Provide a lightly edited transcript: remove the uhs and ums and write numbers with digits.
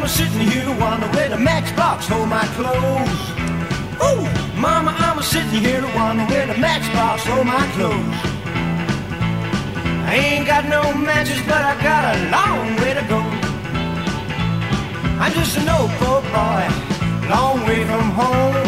I'm sitting here wondering where the matchbox hold my clothes. Ooh, mama, I'm sitting here wondering where the matchbox hold my clothes. I ain't got no matches, but I got a long way to go. I'm just an old poor boy, long way from home.